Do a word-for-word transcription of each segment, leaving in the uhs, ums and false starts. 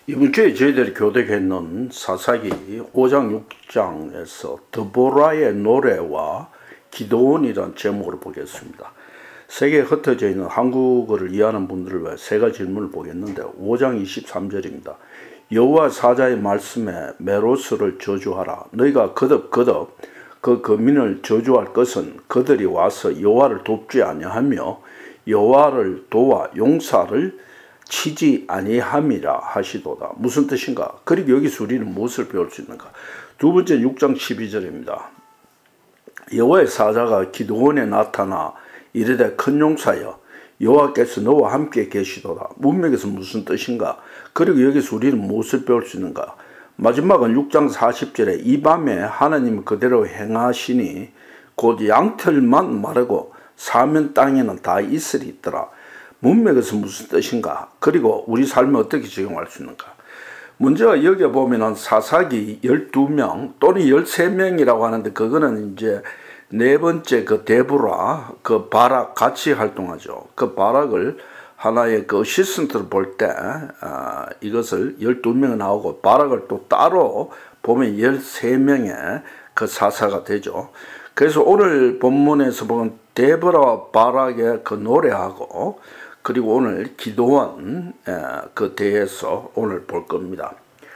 이번 주에 저희들이 교독했는 사사기 오 장 육 장에서 드보라의 노래와 기도원이라는 제목으로 보겠습니다. 세계에 흩어져 있는 한국어를 이해하는 분들을 위해 세 가지 질문을 보겠는데 오 장 이십삼 절입니다. 여호와 사자의 말씀에 메로스를 저주하라. 너희가 거듭거듭 그 거민을 저주할 것은 그들이 와서 여호와를 돕지 아니하며 여호와를 도와 용사를 치지 아니함이라 하시도다. 무슨 뜻인가? 그리고 여기서 우리는 무엇을 배울 수 있는가? 두 번째 육 장 십이 절입니다. 여호와의 사자가 기드온에 나타나 이르되 큰 용사여 여호와께서 너와 함께 계시도다. 문맥에서 무슨 뜻인가? 그리고 여기서 우리는 무엇을 배울 수 있는가? 마지막은 육 장 사십 절에 이 밤에 하나님은 그대로 행하시니 곧 양털만 마르고 사면 땅에는 다 이슬이 있더라. 문맥에서 무슨 뜻인가? 그리고 우리 삶에 어떻게 적용할 수 있는가? 문제가 여기 보면은 사사기 열두 명 또는 열세 명이라고 하는데 그거는 이제 네 번째 그 데보라, 그 바락 같이 활동하죠. 그 바락을 하나의 그 어시스턴트를 볼 때 아, 이것을 열두 명 나오고 바락을 또 따로 보면 열세 명의 그 사사가 되죠. 그래서 오늘 본문에서 보면 데보라와 바락의 그 노래하고 그리고 오늘 기도원 그 대해서 오늘 볼 겁니다.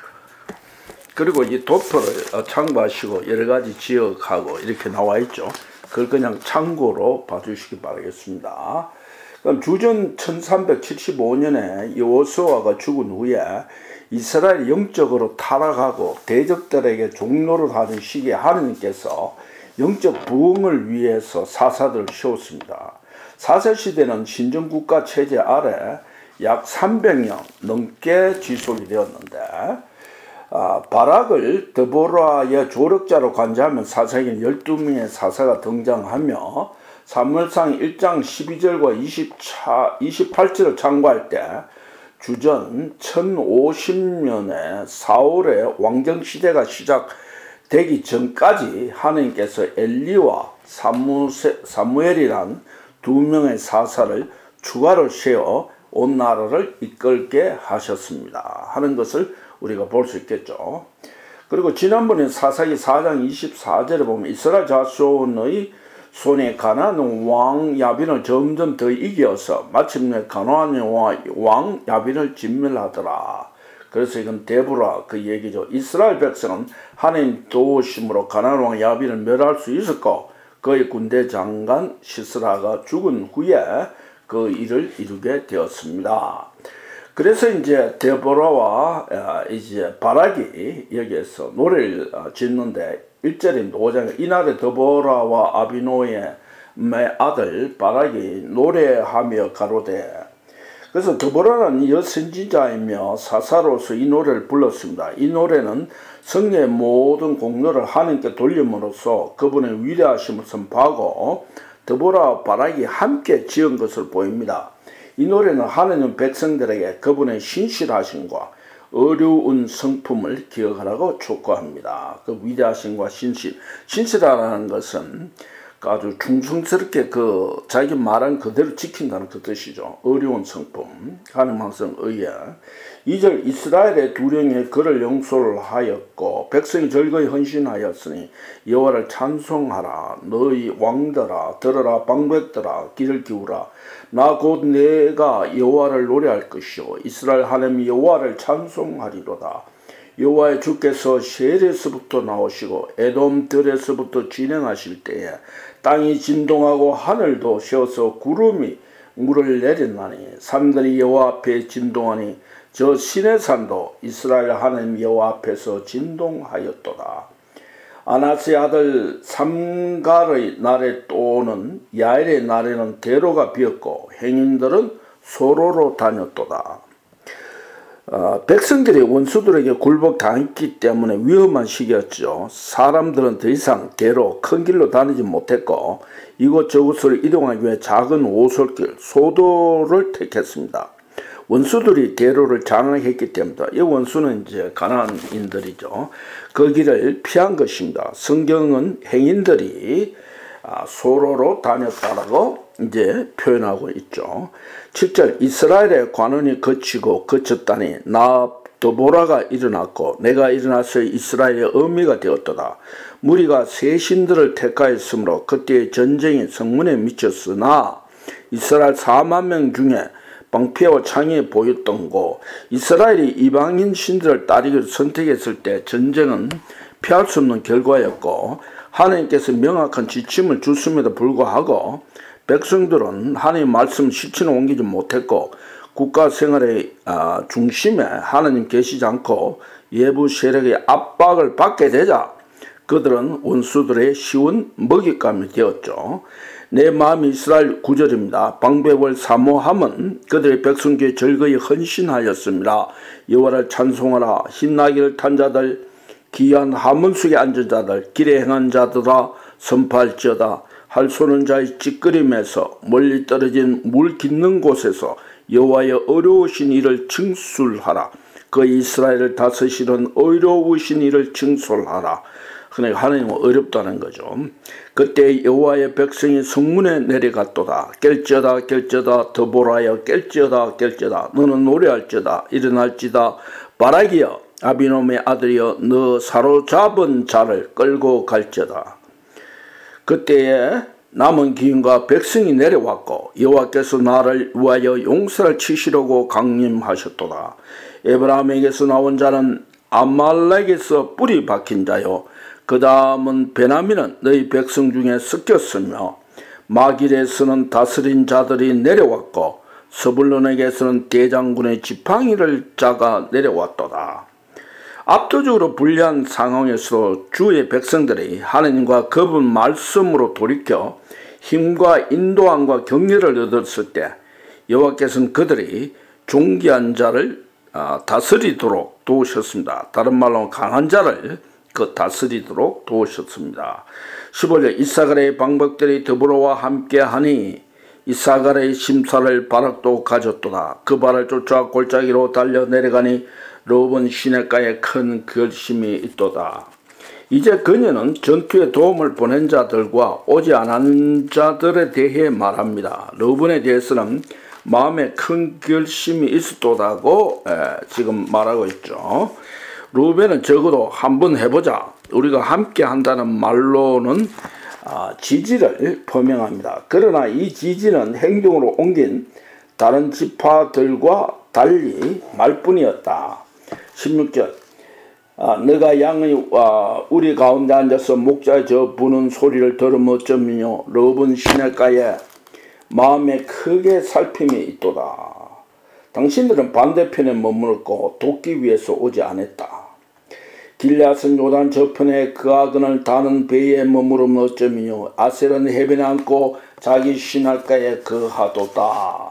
그리고 이 도표를 참고하시고 여러 가지 지역하고 이렇게 나와 있죠. 그걸 그냥 참고로 봐주시기 바라겠습니다. 그럼 주전 천삼백칠십오 년에 여호수아가 죽은 후에 이스라엘이 영적으로 타락하고 대적들에게 종노를 하는 시기에 하느님께서 영적 부흥을 위해서 사사들을 세웠습니다. 사사시대는 신정국가 체제 아래 약 삼백 년 넘게 지속이 되었는데 아, 바락을 드보라의 조력자로 간주하면 사사기는 열두 명의 사사가 등장하며 사무엘상 일 장 십이 절과 이십팔 절을 참고할 때 주전 천오십 년에 사울의 왕정시대가 시작되기 전까지 하나님께서 엘리와 사무세, 사무엘이란 두 명의 사사를 추가로 세워 온 나라를 이끌게 하셨습니다 하는 것을 우리가 볼 수 있겠죠. 그리고 지난번에 사사기 사 장 이십사 절에 보면 이스라엘 자손의 손에 가나안 왕 야빈을 점점 더 이겨서 마침내 가나안 왕 야빈을 진멸하더라. 그래서 이건 데보라 그 얘기죠. 이스라엘 백성은 하나님 도우심으로 가나안 왕 야빈을 멸할 수 있었고 그의 군대 장관 시스라가 죽은 후에 그 일을 이루게 되었습니다. 그래서 이제 데보라와 이제 바락이 여기에서 노래를 짓는데 일 절입니다. 오 장에 이날에 데보라와 아비노의 아들 바락이 노래하며 가로되. 그래서 데보라는 여선지자이며 사사로서 이 노래를 불렀습니다. 이 노래는 성령의 모든 공로를 하나님께 돌림으로써 그분의 위대하심을 선포하고 데보라와 바락이 함께 지은 것을 보입니다. 이 노래는 하나님 백성들에게 그분의 신실하심과 어려운 성품을 기억하라고 촉구합니다. 그 위대하심과 신실, 신실하라는 것은 아주 충성스럽게 그 자기 말한 그대로 지킨다는 그 뜻이죠. 어려운 성품, 하나님 항상 의에. 이 절 이스라엘의 두령이 그를 용서를 하였고 백성이 즐거이 헌신하였으니 여호와를 찬송하라. 너희 왕들아 들어라. 방백들아 귀를 기울라. 나 곧 내가 여호와를 노래할 것이요 이스라엘 하나님 여호와를 찬송하리로다. 여호와의 주께서 셀에서부터 나오시고 에돔 들에서부터 진행하실 때에 땅이 진동하고 하늘도 쉬어서 구름이 물을 내렸나니 산들이 여호와 앞에 진동하니 저 시내산도 이스라엘 하나님 여호와 앞에서 진동하였도다. 아나스의 아들 삼갈의 날에 또는 야엘의 날에는 대로가 비었고 행인들은 소로로 다녔도다. 어, 백성들이 원수들에게 굴복당했기 때문에 위험한 시기였죠. 사람들은 더 이상 대로 큰 길로 다니지 못했고 이곳저곳을 이동하기 위해 작은 오솔길 소도를 택했습니다. 원수들이 대로를 장악했기 때문이다. 이 원수는 이제 가나안인들이죠. 그 길을 피한 것입니다. 성경은 행인들이 소로로 다녔다라고 이제 표현하고 있죠. 칠 절 이스라엘의 관원이 거치고 거쳤다니 나 드보라가 일어났고 내가 일어나서 이스라엘의 어미가 되었도다. 무리가 새 신들을 택하였으므로 그때의 전쟁이 성문에 미쳤으나 이스라엘 사만 명 중에 방패와 창이 보였던 고 이스라엘이 이방인 신들을 따르기를 선택했을 때 전쟁은 피할 수 없는 결과였고 하나님께서 명확한 지침을 줬음에도 불구하고 백성들은 하나님의 말씀 실천을 옮기지 못했고 국가 생활의 중심에 하나님 계시지 않고 외부 세력의 압박을 받게 되자 그들은 원수들의 쉬운 먹잇감이 되었죠. 내 마음이 이스라엘 구절입니다. 방백을 사모함은 그들의 백성 중에 절거히 헌신하였습니다. 여호와를 찬송하라. 흰나귀를 탄 자들 기이한 하문 속에 앉은 자들 길에 행한 자들아 선포할지어다. 할 쏘는 자의 찌끄림에서 멀리 떨어진 물 깃는 곳에서 여호와의 어려우신 일을 칭술하라. 그 이스라엘을 다스리는 어려우신 일을 칭술하라. 그러니까 하나님은 어렵다는 거죠. 그때 여호와의 백성이 성문에 내려갔도다. 깰지어다 깰지어다 드보라여 깰지어다 깰지어다 너는 노래할지어다 일어날지다 바라기여 아비놈의 아들이여 너 사로잡은 자를 끌고 갈지어다. 그때에 남은 기인과 백성이 내려왔고 여호와께서 나를 위하여 용사를 치시려고 강림하셨도다. 에브라임에게서 나온 자는 아말렉에서 뿌리 박힌 자요 그 다음은 베냐민은 너희 백성 중에 섞였으며 마길에서는 다스린 자들이 내려왔고 스불론에게서는 대장군의 지팡이를 짜가 내려왔도다. 압도적으로 불리한 상황에서 주의 백성들이 하나님과 그분 말씀으로 돌이켜 힘과 인도함과 격려를 얻었을 때 여호와께서는 그들이 존귀한 자를 다스리도록 도우셨습니다. 다른 말로 강한 자를 그 다스리도록 도우셨습니다. 십오 절 이사갈의 방백들이 드보라와 함께하니 이사갈의 심사를 바락도 가졌도다. 그 발을 쫓아 골짜기로 달려 내려가니 르호본 시냇가에 큰 결심이 있도다. 이제 그녀는 전투에 도움을 보낸 자들과 오지 않은 자들에 대해 말합니다. 르호본에 대해서는 마음에 큰 결심이 있었다고 지금 말하고 있죠. 르우벤은 적어도 한번 해보자 우리가 함께 한다는 말로는 지지를 표명합니다. 그러나 이 지지는 행동으로 옮긴 다른 지파들과 달리 말뿐이었다. 십육 절 너가 양의 우리 가운데 앉아서 목자의 저 부는 소리를 들으면 어쩌면요 르호본 시냇가에 마음에 크게 살핌이 있도다. 당신들은 반대편에 머물렀고 돕기 위해서 오지 않았다. 길앗은 요단 저편에 그아근을 다는 배에 머무르면 어쩌면요 아셀은 해변에 앉고 자기 시냇가에 거하도다.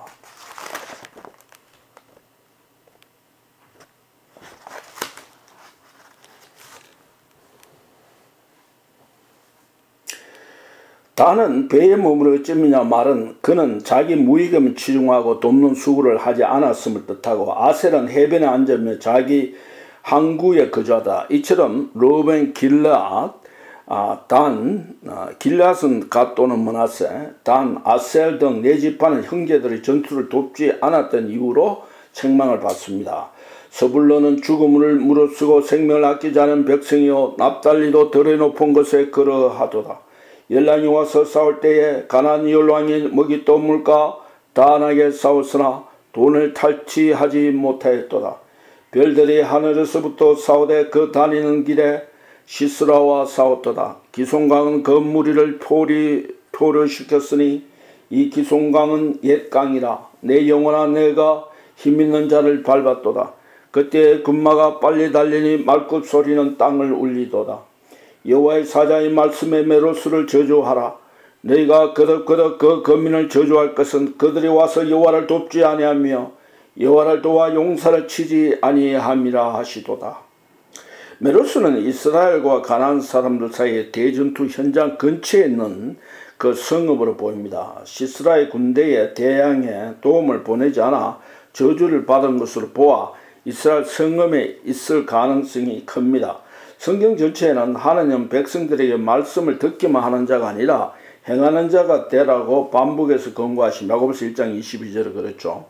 다는 배에 머무르 어쩌미냐 말은 그는 자기 무익음을 치중하고 돕는 수고를 하지 않았음을 뜻하고 아셀은 해변에 앉으며 자기 항구에 거주하다. 이처럼 르우벤, 길앗, 아, 단, 아, 길앗은 갓 또는 므낫세, 단, 아셀 등 네 지파는 형제들이 전투를 돕지 않았던 이유로 책망을 받습니다. 서불론은 죽음을 무릅쓰고 생명을 아끼지 않은 백성이요 납달리도 덜에 높은 곳에 걸어하도다. 열란이 와서 싸울 때에 가나안 열왕이 먹잇돌물과 단하게 싸웠으나 돈을 탈취하지 못하였도다. 별들이 하늘에서부터 싸우되 그 다니는 길에 시스라와 싸웠도다. 기송강은 그 무리를 표리, 표류시켰으니 이 기송강은 옛 강이라. 내 영혼아 내가 힘있는 자를 밟았도다. 그때 금마가 빨리 달리니 말굽 소리는 땅을 울리도다. 여호와의 사자의 말씀에 메로스를 저주하라. 너희가 거덕거덕 그 거민을 저주할 것은 그들이 와서 여호와를 돕지 아니하며 여호와를 도와 용사를 치지 아니함이라 하시도다. 메로스는 이스라엘과 가나안 사람들 사이의 대전투 현장 근처에 있는 그 성읍으로 보입니다. 시스라의 군대에 대항해 도움을 보내지 않아 저주를 받은 것으로 보아 이스라엘 성읍에 있을 가능성이 큽니다. 성경 전체에는 하나님 백성들에게 말씀을 듣기만 하는 자가 아니라 행하는 자가 되라고 반복해서 권고하시며 야고보서 일 장 이십이 절에 그랬죠.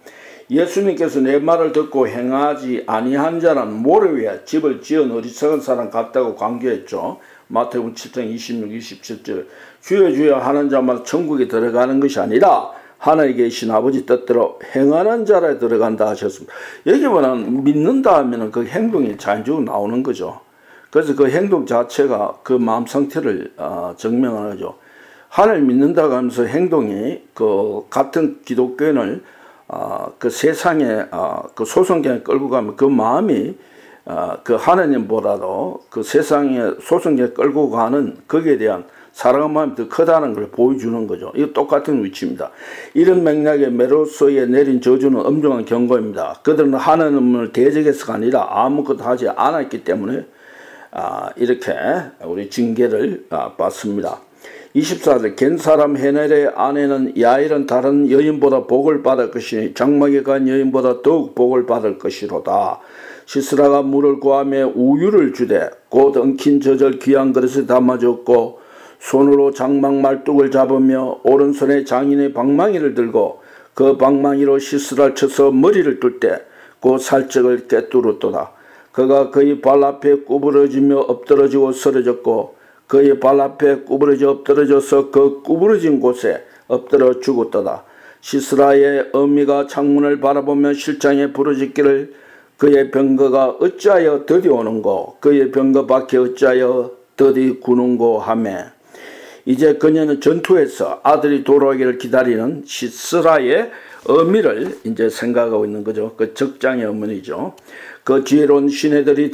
예수님께서 내 말을 듣고 행하지 아니한 자는 모래 위에 집을 지은 어리석은 사람 같다고 강조했죠. 마태복음 칠 장 이십육, 이십칠 절. 주여 주여 하는 자마다 천국에 들어가는 것이 아니라 하늘에 계신 아버지 뜻대로 행하는 자라 들어간다 하셨습니다. 여기 보면 믿는다 하면 그 행동이 자연적으로 나오는 거죠. 그래서 그 행동 자체가 그 마음 상태를 어, 증명하죠. 하나님 믿는다고 하면서 행동이 그 같은 기독교인을 어, 그 세상에 어, 그 소송경에 끌고 가면 그 마음이 어, 그 하나님보다도 그 세상에 소송경에 끌고 가는 거기에 대한 사랑의 마음이 더 크다는 걸 보여주는 거죠. 이거 똑같은 위치입니다. 이런 맥락에 메로소에 내린 저주는 엄중한 경고입니다. 그들은 하나님을 대적해서가 아니라 아무것도 하지 않았기 때문에 아, 이렇게 우리 징계를 아, 받습니다. 이십사 절. 겐 사람 헤넬의 아내는 야일은 다른 여인보다 복을 받을 것이니 장막에 간 여인보다 더욱 복을 받을 것이로다. 시스라가 물을 구하며 우유를 주되 곧 엉킨 젖을 귀한 그릇에 담아줬고 손으로 장막 말뚝을 잡으며 오른손에 장인의 방망이를 들고 그 방망이로 시스라를 쳐서 머리를 뚫 때 그 살적을 꿰뚫었도다. 그가 그의 발 앞에 구부러지며 엎드러지고 쓰러졌고 그의 발 앞에 구부러져 엎드러져서 그 구부러진 곳에 엎드려 죽었도다. 시스라의 어미가 창문을 바라보며 실장에 부르짖기를 그의 병거가 어찌하여 더디 오는고 그의 병거 밖에 어찌하여 더디 구는고 하매 이제 그녀는 전투에서 아들이 돌아오기를 기다리는 시스라의 어미를 이제 생각하고 있는 거죠. 그 적장의 어머니죠. 그 지혜로운 시내들이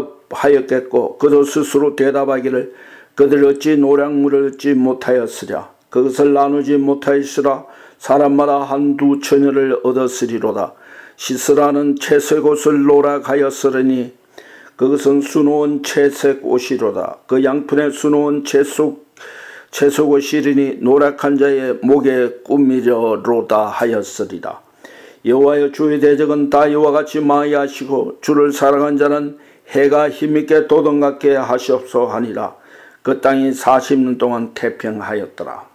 대답하였겠고 그도 스스로 대답하기를 그들 어찌 노량물을 얻지 못하였으랴. 그것을 나누지 못하였으라. 사람마다 한두 처녀를 얻었으리로다. 시스라는 채색 옷을 노락하였으리니 그것은 수놓은 채색 옷이로다. 그 양푼에 수놓은 채속 채속 옷이리니 노락한 자의 목에 꾸미려로다 하였으리라. 여호와여 주의 대적은 다 이와 같이 마이하시고 주를 사랑한 자는 해가 힘있게 도덕같게 하시옵소 하니라. 그 땅이 사십 년 동안 태평하였더라.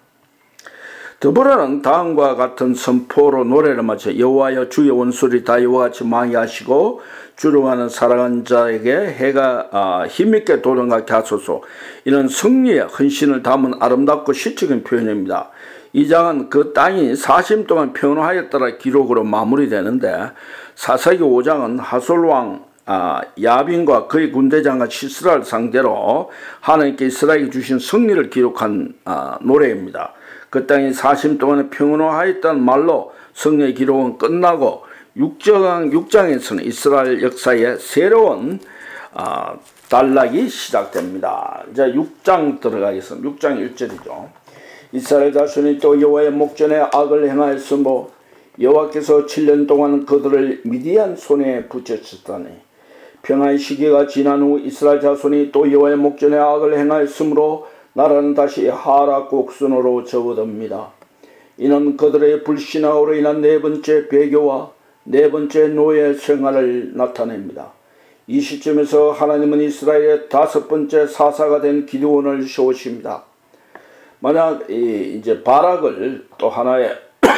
드보라는 다음과 같은 선포로 노래를 마쳐 여호와여 주의 원수들이 다 이와 같이 망하시고 주를 가는 사랑한 자에게 해가 아, 힘있게 도전하게 하소서. 이는 승리의 헌신을 담은 아름답고 시적인 표현입니다. 이 장은 그 땅이 사십 년 동안 평온하였더라 기록으로 마무리되는데 사사기 오 장은 하솔왕 아, 야빈과 그의 군대장과 시스라를 상대로 하나님께 이스라엘에게 주신 승리를 기록한 아, 노래입니다. 그 땅이 사십 년 동안 평온하였다는 말로 승리의 기록은 끝나고 육 장, 육 장에서는 이스라엘 역사의 새로운 아, 단락이 시작됩니다. 이제 육 장 들어가겠습니다. 육 장 일 절이죠. 이스라엘 자손이 또 여호와의 목전에 악을 행하였으므로 여호와께서 칠 년 동안 그들을 미디안 손에 붙였었다니. 평화의 시기가 지난 후 이스라엘 자손이 또 여호와의 목전에 악을 행하였으므로 나라는 다시 하락 곡선으로 접어듭니다. 이는 그들의 불신앙으로 인한 네 번째 배교와 네 번째 노예 생활을 나타냅니다. 이 시점에서 하나님은 이스라엘의 다섯 번째 사사가 된 기드온을 세우십니다. 만약 이 이제 바락을 또 하나의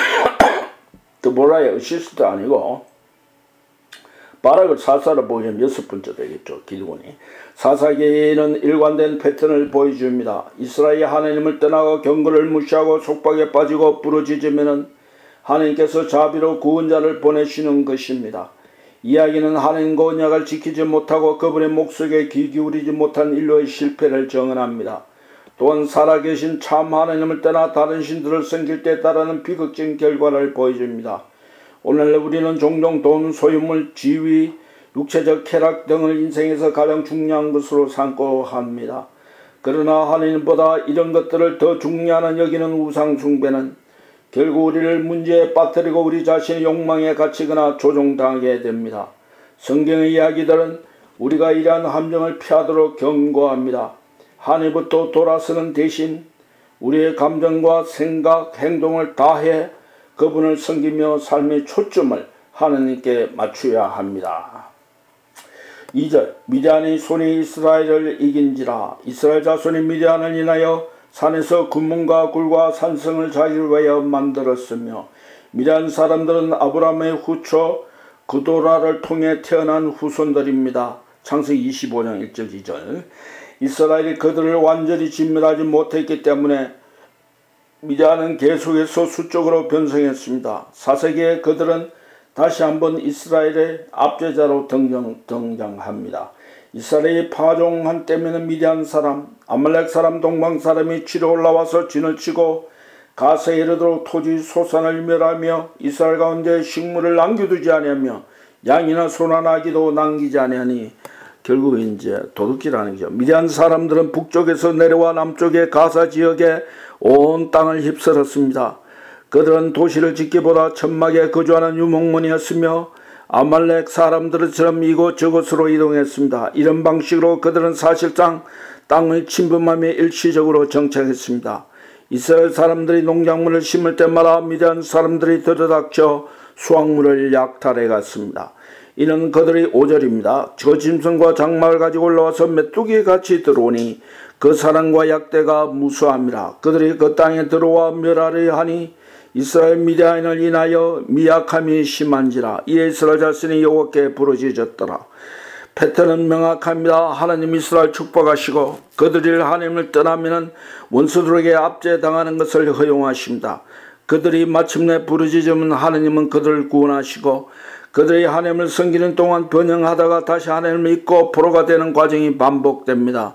드보라의 어시스트 아니고 바락을 사사로 보기엔 여섯 번째 되겠죠. 기드온이. 사사기에는 일관된 패턴을 보여줍니다. 이스라엘이 하나님을 떠나고 경고를 무시하고 속박에 빠지고 부러지지면은 하나님께서 자비로 구원자를 보내시는 것입니다. 이야기는 하나님과 언약을 지키지 못하고 그분의 목소리에 귀 기울이지 못한 인류의 실패를 정언합니다. 또한 살아계신 참 하나님을 떠나 다른 신들을 섬길 때 따르는 비극적인 결과를 보여줍니다. 오늘 우리는 종종 돈, 소유물, 지위, 육체적 쾌락 등을 인생에서 가장 중요한 것으로 삼고 합니다. 그러나 하나님보다 이런 것들을 더 중요하는 여기는 우상 숭배는 결국 우리를 문제에 빠뜨리고 우리 자신의 욕망에 갇히거나 조종당하게 됩니다. 성경의 이야기들은 우리가 이러한 함정을 피하도록 경고합니다. 하늘부터 돌아서는 대신 우리의 감정과 생각, 행동을 다해 그분을 섬기며 삶의 초점을 하나님께 맞춰야 합니다. 이 절. 미디안의 손이 이스라엘을 이긴지라. 이스라엘 자손이 미디안을 인하여 산에서 군문과 굴과 산성을 자기를 위하여 만들었으며 미디안 사람들은 아브라함의 후처 그도라를 통해 태어난 후손들입니다. 창세기 이십오 장 일 절 이 절. 이스라엘이 그들을 완전히 진멸하지 못했기 때문에 미디안은 계속해서 수적으로 변성했습니다. 사세기에 그들은 다시 한번 이스라엘의 압제자로 등장, 등장합니다. 이스라엘이 파종한 때에는 미디안 사람, 아말렉 사람, 동방 사람이 치러 올라와서 진을 치고 가세에 이르도록 토지 소산을 멸하며 이스라엘 가운데 식물을 남겨두지 아니하며 양이나 소나 나기도 남기지 아니하니 결국 이제 도둑질하는 거죠. 미디안 사람들은 북쪽에서 내려와 남쪽의 가사 지역에 온 땅을 휩쓸었습니다. 그들은 도시를 짓기보다 천막에 거주하는 유목문이었으며 아말렉 사람들처럼 이곳저곳으로 이동했습니다. 이런 방식으로 그들은 사실상 땅을 침범하며 일시적으로 정착했습니다. 이스라엘 사람들이 농작물을 심을 때마다 미디안 사람들이 들어닥쳐 수확물을 약탈해 갔습니다. 이는 그들이 오 절입니다. 저 짐승과 장막을 가지고 올라와서 메뚜기에 같이 들어오니 그 사랑과 약대가 무수함이라. 그들이 그 땅에 들어와 멸하려 하니 이스라엘 미디안을 인하여 미약함이 심한지라. 이에 이스라엘 자신이 여호와께 부르짖었더라. 패턴은 명확합니다. 하나님 이스라엘 축복하시고 그들이 하나님을 떠나면 원수들에게 압제당하는 것을 허용하십니다. 그들이 마침내 부르짖으면 하나님은 그들을 구원하시고 그들이 하나님을 섬기는 동안 변형하다가 다시 하나님을 믿고 포로가 되는 과정이 반복됩니다.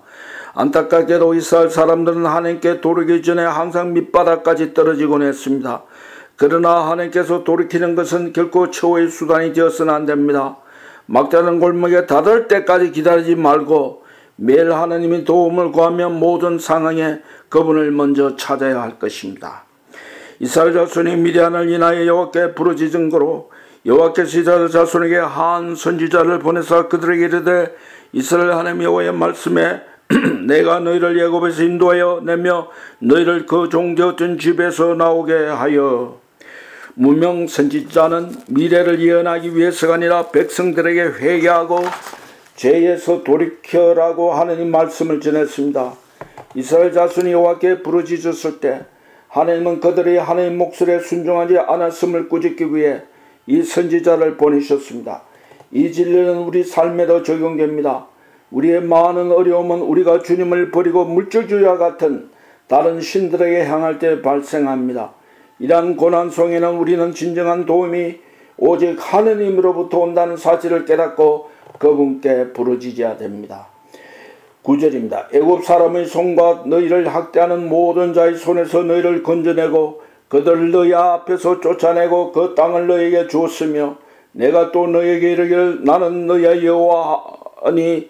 안타깝게도 이스라엘 사람들은 하나님께 돌이키기 전에 항상 밑바닥까지 떨어지곤 했습니다. 그러나 하나님께서 돌이키는 것은 결코 최후의 수단이 되어서는 안됩니다. 막다른 골목에 다들 때까지 기다리지 말고 매일 하나님의 도움을 구하며 모든 상황에 그분을 먼저 찾아야 할 것입니다. 이스라엘 자손이 미디안을 인하여 여호와께 부르짖은 거로 여호와께서 이스라엘 자손에게 한 선지자를 보내사 그들에게 이르되 이스라엘 하나님 여호와의 말씀에 내가 너희를 애굽에서 인도하여 내며 너희를 그 종되었던 집에서 나오게 하여. 무명 선지자는 미래를 예언하기 위해서가 아니라 백성들에게 회개하고 죄에서 돌이켜라고 하나님 말씀을 전했습니다. 이스라엘 자손이 여호와께 부르짖었을 때 하나님은 그들이 하나님 목소리에 순종하지 않았음을 꾸짖기 위해 이 선지자를 보내셨습니다. 이 진리는 우리 삶에도 적용됩니다. 우리의 많은 어려움은 우리가 주님을 버리고 물질주의와 같은 다른 신들에게 향할 때 발생합니다. 이러한 고난 속에는 우리는 진정한 도움이 오직 하느님으로부터 온다는 사실을 깨닫고 그분께 부르짖어야 됩니다. 구 절입니다. 애굽 사람의 손과 너희를 학대하는 모든 자의 손에서 너희를 건져내고 그들을 너희 앞에서 쫓아내고 그 땅을 너희에게 주었으며 내가 또 너희에게 이르기를 나는 너희의 여호와니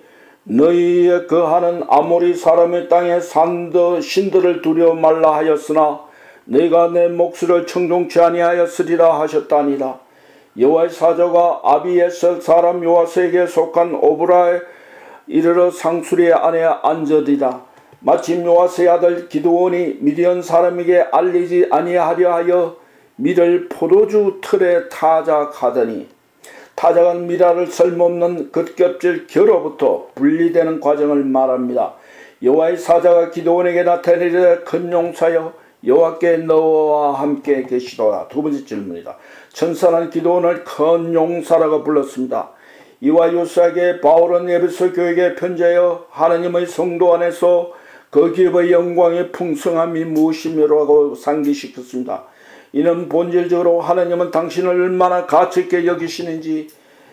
너희의 거하는 아모리 사람의 땅에 산더 신들을 두려워 말라 하였으나 너희가 내 목소리를 청종치 아니하였으리라 하셨다니라. 여호와의 사자가 아비에셀 사람 요아스에게 속한 오브라에 이르러 상수리의 안에 앉으리라. 마침 요아스의 아들 기드온이 미디안 사람에게 알리지 아니하려 하여 밀을 포도주 틀에 타작하더니 타작한 미라를 쓸모없는 겉겹질 겨로부터 분리되는 과정을 말합니다. 여호와의 사자가 기드온에게 나타내리되 큰 용사여 여호와께 너와 함께 계시도다. 두 번째 질문이다. 천사는 기드온을 큰 용사라고 불렀습니다. 이와 유사하게 바울은 에베소 교회에 편지하여 하나님의 성도 안에서 그 기업의 영광의 풍성함이 무엇이며라고 상기시켰습니다. 이는 본질적으로 하나님은 당신을 얼마나 가치있게 여기시는지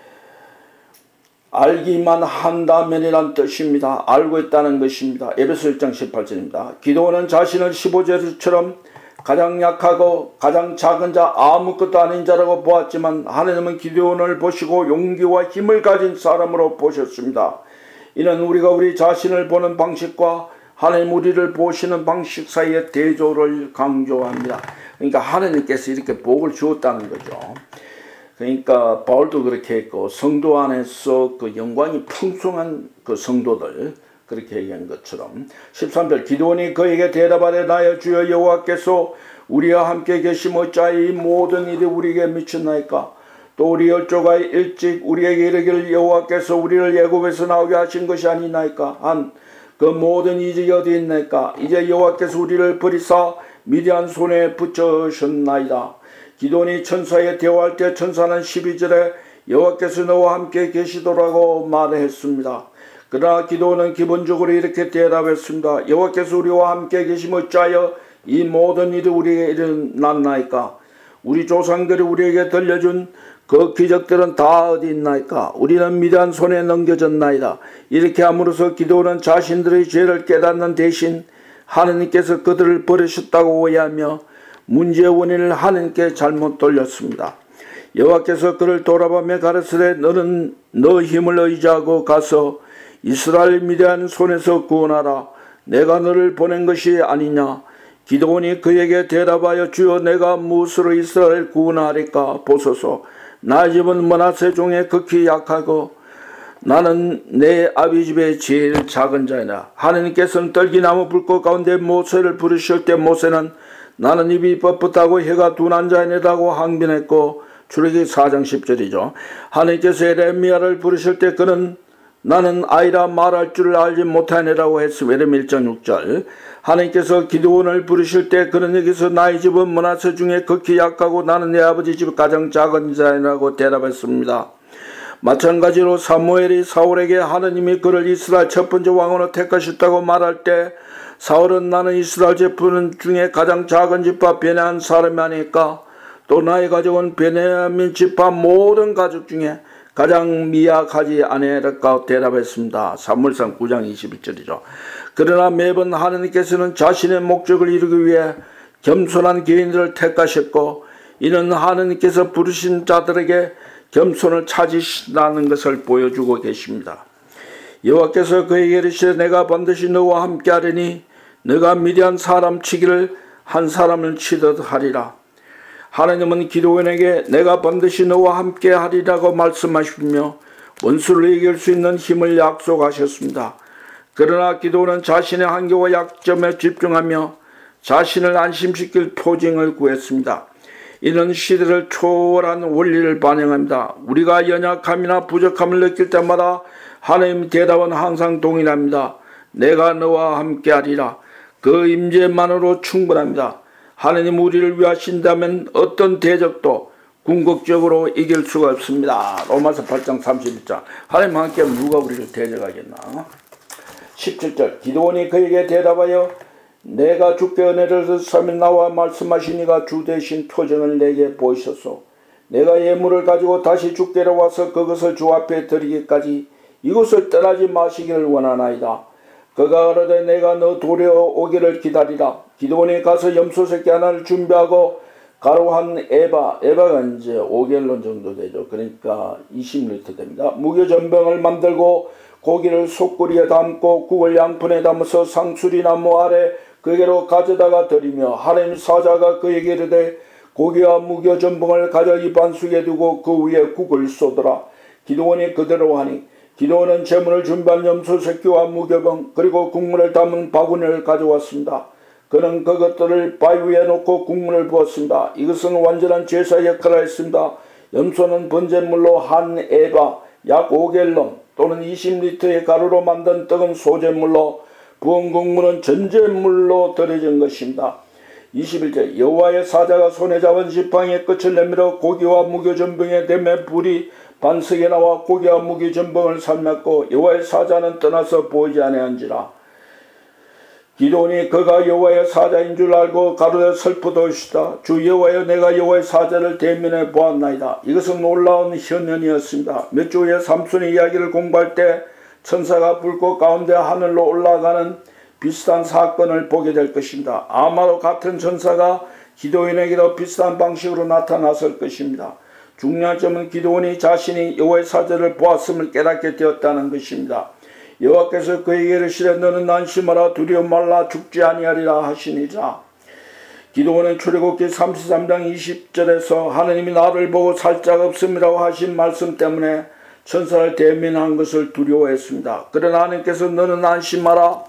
알기만 한다면이란 뜻입니다. 알고 있다는 것입니다. 에베소 일 장 십팔 절입니다. 기도는 자신을 십오 절처럼 가장 약하고 가장 작은 자 아무것도 아닌 자라고 보았지만 하나님은 기드온을 보시고 용기와 힘을 가진 사람으로 보셨습니다. 이는 우리가 우리 자신을 보는 방식과 하나님 우리를 보시는 방식 사이의 대조를 강조합니다. 그러니까 하나님께서 이렇게 복을 주었다는 거죠. 그러니까 바울도 그렇게 했고 성도 안에서 그 영광이 풍성한 그 성도들 그렇게 얘기한 것처럼 십삼 절 기드온이 그에게 대답하되 나의 주여 여호와께서 우리와 함께 계시면 어찌하여 이 모든 일이 우리에게 미쳤나이까. 또 우리 열조가 일찍 우리에게 이르기를 여호와께서 우리를 애굽에서 나오게 하신 것이 아니나이까 한 그 모든 이적이 어디 있나이까. 이제 여호와께서 우리를 버리사 미디안 손에 붙여셨나이다. 기도원이 천사에 대화할 때 천사는 십이 절에 여호와께서 너와 함께 계시더라고 말했습니다. 그러나 기도원은 기본적으로 이렇게 대답했습니다. 여호와께서 우리와 함께 계심을 어찌하여 이 모든 일이 우리에게 일어났나이까? 우리 조상들이 우리에게 들려준 그 기적들은 다 어디 있나이까? 우리는 미디안 손에 넘겨졌나이다. 이렇게 함으로써 기도원은 자신들의 죄를 깨닫는 대신 하느님께서 그들을 버리셨다고 오해하며 문제의 원인을 하느님께 잘못 돌렸습니다. 여호와께서 그를 돌아보며 가르치되 너는 너 힘을 의지하고 가서 이스라엘 미디안 손에서 구원하라. 내가 너를 보낸 것이 아니냐. 기도원이 그에게 대답하여 주여 내가 무엇으로 이스라엘 구원하리까? 보소서 나의 집은 므낫세 종에 극히 약하고 나는 내 아비 집의 제일 작은 자이라. 하느님께서는 떨기나무 불꽃 가운데 모세를 부르실 때 모세는 나는 입이 뻣뻣하고 혀가 둔한 자이라고 항변했고 출애굽기 사 장 십 절이죠. 하느님께서 에레미야를 부르실 때 그는 나는 아이라 말할 줄을 알지 못하네라고 했으며 에레미야 일 장 육 절. 하느님께서 기드온을 부르실 때 그는 여기서 나의 집은 므낫세 중에 극히 약하고 나는 내 아버지 집 가장 작은 자이라고 대답했습니다. 마찬가지로 사무엘이 사울에게 하느님이 그를 이스라엘 첫 번째 왕으로 택하셨다고 말할 때 사울은 나는 이스라엘 제품 중에 가장 작은 집파 베냐민 사람이 아닐까? 또 나의 가족은 베냐민 집파 모든 가족 중에 가장 미약하지 아니할까 대답했습니다. 사무엘상 구 장 이십일 절이죠. 그러나 매번 하느님께서는 자신의 목적을 이루기 위해 겸손한 개인들을 택하셨고 이는 하느님께서 부르신 자들에게 겸손을 찾으신다는 것을 보여주고 계십니다. 여호와께서 그에게 이르시되 내가 반드시 너와 함께하리니 너가 미디안 사람 치기를 한 사람을 치듯 하리라. 하나님은 기드온에게 내가 반드시 너와 함께하리라고 말씀하시며 원수를 이길 수 있는 힘을 약속하셨습니다. 그러나 기드온은 자신의 한계와 약점에 집중하며 자신을 안심시킬 표징을 구했습니다. 이는 시대를 초월한 원리를 반영합니다. 우리가 연약함이나 부족함을 느낄 때마다 하나님의 대답은 항상 동일합니다. 내가 너와 함께하리라. 그 임재만으로 충분합니다. 하나님 우리를 위하신다면 어떤 대적도 궁극적으로 이길 수가 없습니다. 로마서 팔 장 삼십일 절. 하나님 함께하면 누가 우리를 대적하겠나? 십칠 절. 기드온이 그에게 대답하여 내가 주께 은혜를 주사며 나와 말씀하시니가 주 대신 표정을 내게 보이소서. 내가 예물을 가지고 다시 주께로 와서 그것을 주 앞에 드리기까지 이곳을 떠나지 마시기를 원하나이다. 그가 가로되 내가 너 도려오기를 기다리라. 기드온이 가서 염소 새끼 하나를 준비하고 가루 한 에바, 에바가 이제 오 갤런 정도 되죠. 그러니까 이십 리터 됩니다. 무교전병을 만들고 고기를 솥구리에 담고 국을 양푼에 담아서 상수리나무 아래 그에게로 가져다가 드리며 하나님 사자가 그에게 이르되 고기와 무교전병을 가져 이 반숙에 두고 그 위에 국을 쏟으라. 기드온이 그대로 하니 기드온은 제물을 준비한 염소 새끼와 무교병 그리고 국물을 담은 바구니를 가져왔습니다. 그는 그것들을 바위 위에 놓고 국물을 부었습니다. 이것은 완전한 제사 역할을 했습니다. 염소는 번제물로 한 에바 약 오 갤런 또는 이십 리터의 가루로 만든 떡은 소제물로 부은 국물은 전제물로 드려진 것입니다. 이십일 절. 여호와의 사자가 손에 잡은 지팡이의 끝을 내밀어 고기와 무교전병에 대매 불이 반석에 나와 고기와 무교전병을 삶았고 여호와의 사자는 떠나서 보이지 아니한지라. 기드온이 그가 여호와의 사자인 줄 알고 가로되 슬프도시다. 주 여호와여 내가 여호와의 사자를 대면해 보았나이다. 이것은 놀라운 현현이었습니다. 몇 주 후에 삼손의 이야기를 공부할 때 천사가 불꽃 가운데 하늘로 올라가는 비슷한 사건을 보게 될 것입니다. 아마도 같은 천사가 기드온에게도 비슷한 방식으로 나타났을 것입니다. 중요한 점은 기드온이 자신이 여호와의 사자를 보았음을 깨닫게 되었다는 것입니다. 여호와께서 그에게 이르시되 너는 안심하라 두려워 말라 죽지 아니하리라 하시니라. 기드온은 출애굽기 삼십삼 장 이십 절에서 하나님이 나를 보고 살짝 없음이라고 하신 말씀 때문에 천사를 대면한 것을 두려워했습니다. 그러나 하나님께서 너는 안심하라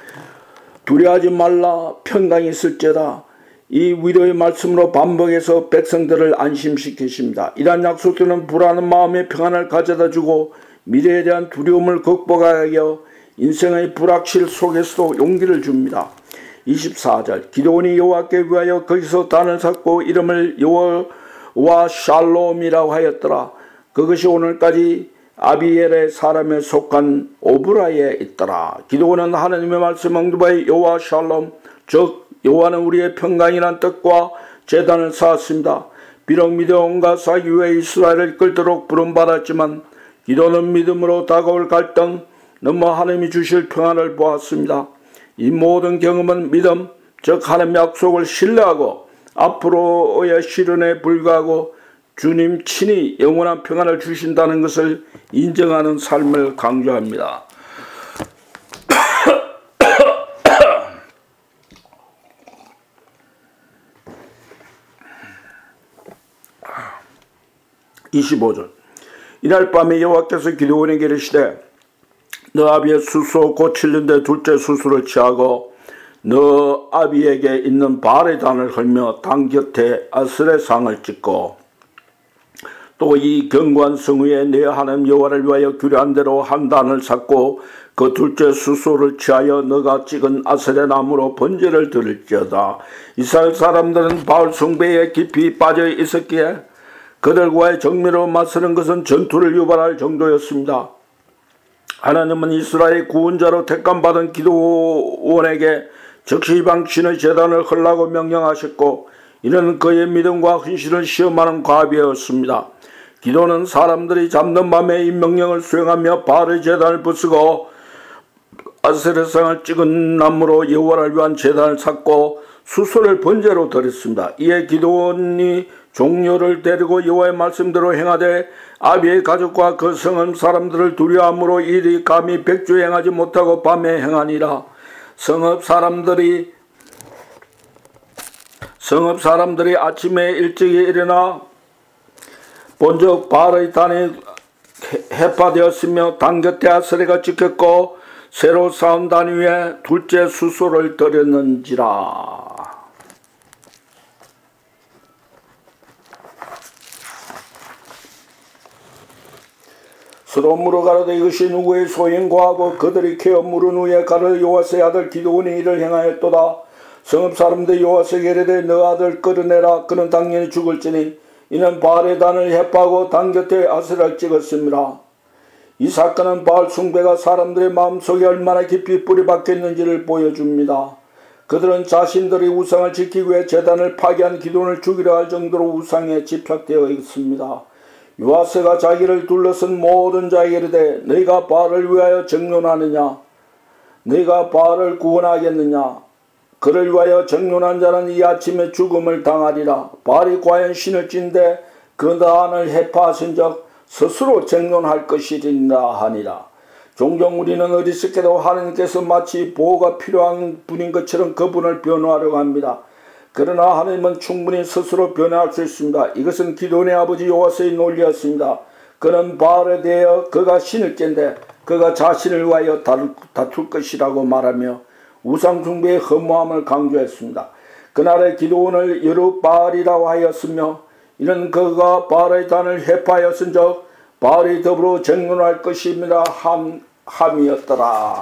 두려워하지 말라 평강이 있을지어다 이 위로의 말씀으로 반복해서 백성들을 안심시키십니다. 이러한 약속들은 불안한 마음의 평안을 가져다 주고 미래에 대한 두려움을 극복하여 인생의 불확실 속에서도 용기를 줍니다. 이십사 절 기드온이 여호와께 위하여 거기서 단을 샀고 이름을 여호와 샬롬이라고 하였더라. 그것이 오늘까지 아비엘의 사람에 속한 오브라에 있더라. 기드온은 하나님의 말씀 응답하여 여호와 샬롬 즉 여호와는 우리의 평강이란 뜻과 제단을 쌓았습니다. 비록 미디안과 싸기 위해 이스라엘을 이끌도록 부름받았지만 기도는 믿음으로 다가올 갈등, 너무 하나님이 주실 평안을 보았습니다. 이 모든 경험은 믿음, 즉 하나님의 약속을 신뢰하고 앞으로의 시련에 불구하고 주님 친히 영원한 평안을 주신다는 것을 인정하는 삶을 강조합니다. 이십오 절 이날 밤에 여호와께서 기드온에게 이르시되 너 아비의 수소 곧 칠 년째 둘째 수소를 취하고 너 아비에게 있는 바알의 단을 헐며 단 곁에 아스레 상을 찍고 또 이 견고한 성 위에 내 하나님 여호와를 위하여 규례한 대로 한 단을 샀고 그 둘째 수소를 취하여 너가 찍은 아스레 나무로 번제를 드릴지어다. 이스라엘 사람들은 바알 숭배에 깊이 빠져 있었기에 그들과의 정밀로 맞서는 것은 전투를 유발할 정도였습니다. 하나님은 이스라엘의 구원자로 택감받은 기드온에게 즉시 이방신의 제단을 헐라고 명령하셨고 이는 그의 믿음과 헌신을 시험하는 과비였습니다. 기도는 사람들이 잠든 밤에 이 명령을 수행하며 바알의 제단을 부수고 아세라상을 찍은 나무로 여호와를 위한 제단을 샀고 수소를 번제로 드렸습니다. 이에 기드온이 종료를 데리고 여호와의 말씀대로 행하되 아비의 가족과 그 성은 사람들을 두려워함으로 일이 감히 백주 행하지 못하고 밤에 행하니라. 성읍 사람들이 성읍 사람들이 아침에 일찍이 일어나 본즉 바알의 단이 해파되었으며 단 곁에 아스레가 찍혔고 새로 쌓은 단 위에 둘째 수소를 드렸는지라. 서로 물어 가로되 이것이 누구의 소인고 하고 그들이 캐어 물은 후에 가로되 여호와의 아들 기드온이 이를 행하였도다. 성읍 사람들 여호와에게 이르되 너 아들 끌어내라. 그는 당연히 죽을지니 이는 바알의 단을 해파하고 단 곁에 아스라를 찍었습니다. 이 사건은 바알 숭배가 사람들의 마음속에 얼마나 깊이 뿌리 박혔는지를 보여줍니다. 그들은 자신들의 우상을 지키기 위해 제단을 파괴한 기드온을 죽이려 할 정도로 우상에 집착되어 있습니다. 요아스가 자기를 둘러쓴 모든 자에게 이르되 너희가 바알을 위하여 정론하느냐? 너희가 바알을 구원하겠느냐? 그를 위하여 정론한 자는 이 아침에 죽음을 당하리라. 바알이 과연 신을 찐데 그 단을 해파하신즉 스스로 정론할 것이리라 하니라. 종종 우리는 어리석게도 하나님께서 마치 보호가 필요한 분인 것처럼 그분을 변호하려고 합니다. 그러나 하나님은 충분히 스스로 변화할 수 있습니다. 이것은 기드온의 아버지 요아스의 논리였습니다. 그는 바알에 대하여 그가 신을 깬데 그가 자신을 위하여 다툴 것이라고 말하며 우상 숭배의 허무함을 강조했습니다. 그날의 기드온을 여룻바알이라고 하였으며 이는 그가 바알의 단을 해파하였은즉 바알이 더불어 정론할 것입니다 함, 함이었더라.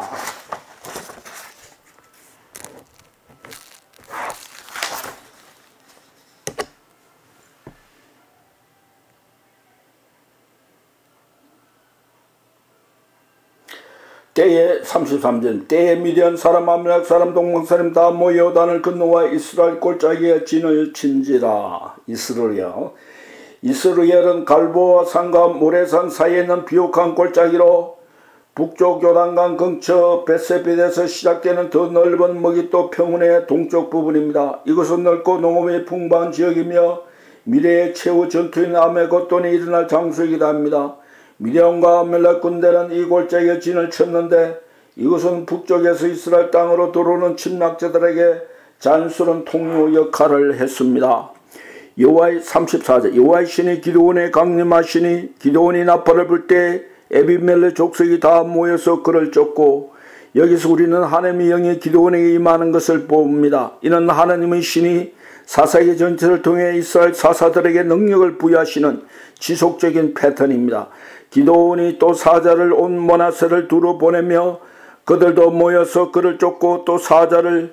때에 삼십삼 절 때에 미디안 사람 아말렉 사람 동방 사람 다 모여 요단을 건너와 이스라엘 골짜기에 진을 친지라. 이스라엘이요. 이스라엘은 갈보와 산과 모래산 사이에 있는 비옥한 골짜기로 북쪽 요단강 근처 벳세벳에서 시작되는 더 넓은 머깃도 평원의 동쪽 부분입니다. 이곳은 넓고 농업이 풍부한 지역이며 미래의 최후 전투인 아메고돈이 일어날 장소이기도 합니다. 미디안과 아말렉 군대는 이 골짜기에 진을 쳤는데 이것은 북쪽에서 이스라엘 땅으로 들어오는 침략자들에게 자연스러운 통로 역할을 했습니다. 여호와의 삼십사 절 여호와의 신이 기드온에 강림하시니 기드온이 나팔을 불 때 에비멜렉 족속이 다 모여서 그를 쫓고 여기서 우리는 하나님의 영이 기드온에게 임하는 것을 봅니다. 이는 하나님의 신이 사사기 전체를 통해 이스라엘 사사들에게 능력을 부여하시는 지속적인 패턴입니다. 기드온이 또 사자를 온 므낫세를 두루 보내며 그들도 모여서 그를 쫓고 또 사자를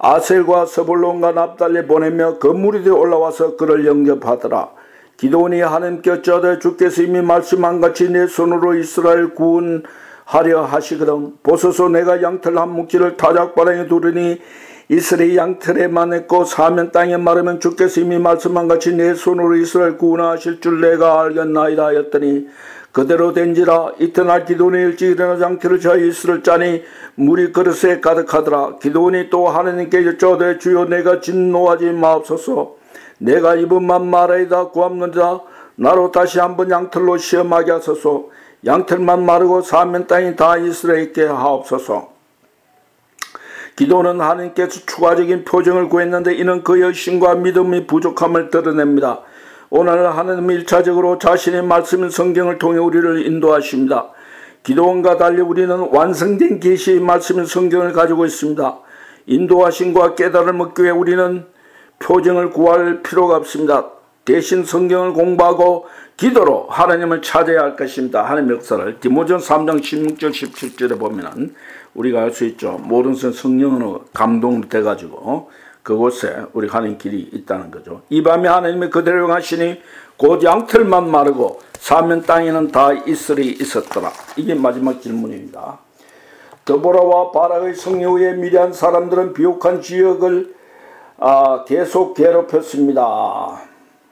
아셀과 스불론과 납달리 보내며 그 무리들이 올라와서 그를 영접하더라. 기드온이 하나님께 어찌하되 주께서 이미 말씀한 같이 내 손으로 이스라엘 구원하려 하시거든. 보소서 내가 양털 한 묶이를 타작바람에 두르니 이스라엘 양털에 만했고 사면 땅에 마르면 주께서 이미 말씀한 같이 내 손으로 이스라엘 구원하실 줄 내가 알겠나이다 하였더니 그대로 된지라. 이튿날 기드온이 일찍 일어나 양털을 쳐 이슬을 짜니 물이 그릇에 가득하더라. 기드온이 또 하나님께 여쭤되 주여 내가 진노하지 마옵소서. 내가 입은만 말하이다 구합니다. 나로 다시 한번 양털로 시험하게 하소서. 양털만 마르고 사면 땅이 다 이스라엘께 하옵소서. 기도는 하나님께서 추가적인 표정을 구했는데 이는 그의 신과 믿음이 부족함을 드러냅니다. 오늘 하나님은 일차적으로 자신의 말씀 성경을 통해 우리를 인도하십니다. 기도원과 달리 우리는 완성된 계시의 말씀 성경을 가지고 있습니다. 인도하심과 깨달음을 얻기 위해 우리는 표정을 구할 필요가 없습니다. 대신 성경을 공부하고 기도로 하나님을 찾아야 할 것입니다. 하나님의 역사를 디모데전서 삼 장 십육 절 십칠 절에 보면은 우리가 알 수 있죠. 모든 선 성령으로 감동돼 가지고 그곳에 우리 가는 길이 있다는 거죠. 이 밤에 하나님이 그대로 하시니 곧 양털만 마르고 사면 땅에는 다 이슬이 있었더라. 이게 마지막 질문입니다. 드보라와 바락의 성령 후에 미디안 사람들은 비옥한 지역을 아, 계속 괴롭혔습니다.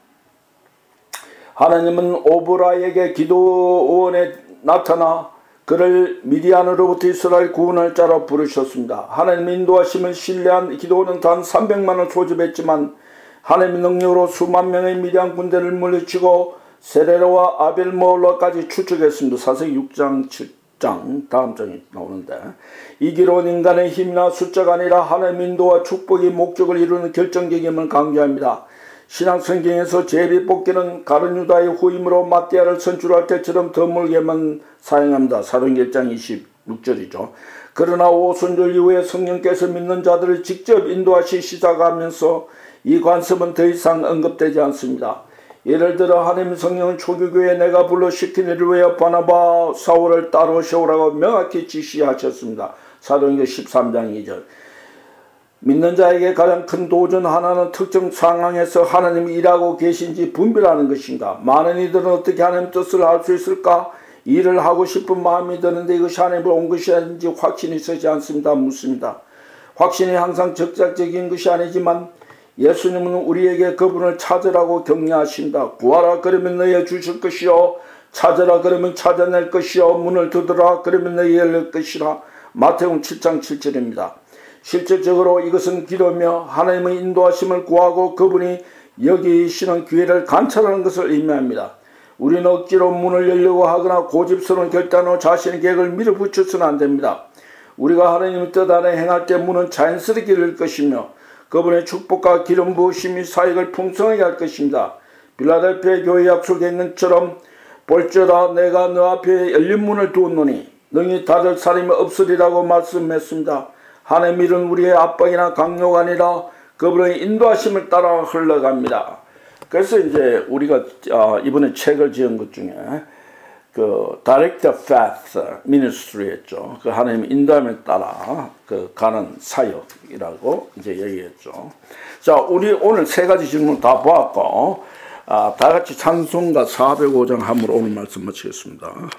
하나님은 오브라에게 기도원에 나타나 그를 미디안으로부터 이스라엘 구원할 자로 부르셨습니다. 하나님의 인도하심을 신뢰한 기도원은 단 삼백만을 소집했지만 하나님의 능력으로 수만 명의 미디안 군대를 물리치고 세레로와 아벨모올라까지 추적했습니다. 사세기 육 장 칠 장 다음 장이 나오는데 이 기록은 인간의 힘이나 숫자가 아니라 하나님의 인도와 축복이 목적을 이루는 결정적임을 강조합니다. 신약 성경에서 제비 뽑기는 가룟 유다의 후임으로 마띠아를 선출할 때처럼 드물게만 사용합니다. 사도행전 일 장 이십육 절이죠. 그러나 오순절 이후에 성령께서 믿는 자들을 직접 인도하시 시작하면서 이 관습은 더 이상 언급되지 않습니다. 예를 들어 하나님 성령은 초기교회에 내가 불러 시킨 일을 위하여 바나바 사울을 따라오시오라고 명확히 지시하셨습니다. 사도행전 십삼 장 이 절. 믿는 자에게 가장 큰 도전 하나는 특정 상황에서 하나님이 일하고 계신지 분별하는 것인가. 많은 이들은 어떻게 하나님 뜻을 알 수 있을까? 일을 하고 싶은 마음이 드는데 이것이 하나님을 온 것이 아닌지 확신이 서지 않습니다. 묻습니다. 확신이 항상 적작적인 것이 아니지만 예수님은 우리에게 그분을 찾으라고 격려하신다. 구하라 그러면 너희에 주실 것이요 찾으라 그러면 찾아낼 것이요 문을 두드라 그러면 너희에 열릴 것이라. 마태복음 칠 장 칠 절입니다. 실질적으로 이것은 기도며 하나님의 인도하심을 구하고 그분이 여기 계시는 기회를 관찰하는 것을 의미합니다. 우리는 억지로 문을 열려고 하거나 고집스러운 결단으로 자신의 계획을 밀어붙여서는 안 됩니다. 우리가 하나님의 뜻 안에 행할 때 문은 자연스럽게 열릴 것이며 그분의 축복과 기름 부으심이 사역을 풍성하게 할 것입니다. 빌라델피아 교회 약속에 있는 것처럼 볼지어다 내가 너 앞에 열린 문을 두었노니 너희 닫을 사람이 없으리라고 말씀했습니다. 하나님의 일은 우리의 압박이나 강요가 아니라 그분의 인도하심을 따라 흘러갑니다. 그래서 이제 우리가 이번에 책을 지은 것 중에 그 Direct Path Ministry였죠. 그 하나님의 인도함에 따라 그 가는 사역이라고 이제 얘기했죠. 자, 우리 오늘 세 가지 질문 다 보았고, 아, 다 같이 찬송가 사백오 장 함으로 오늘 말씀 마치겠습니다.